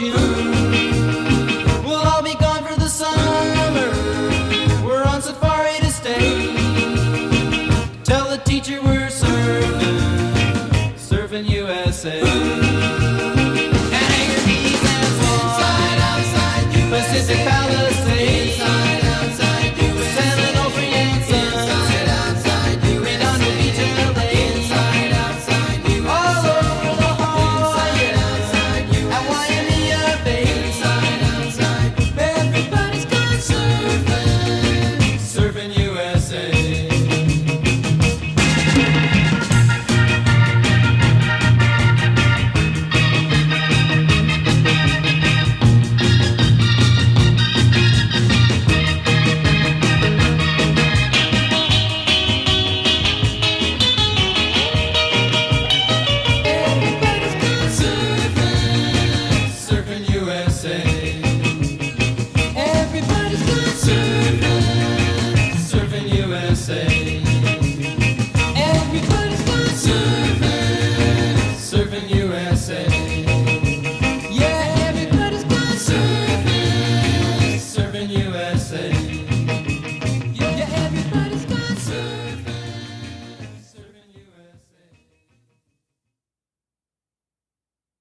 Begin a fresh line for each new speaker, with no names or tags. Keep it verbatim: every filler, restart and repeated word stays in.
June. We'll all be gone for the summer. We're on safari to stay. Tell the teacher we're surfing, surfing U S A. And hang your knees and slide outside Pacific Palisades.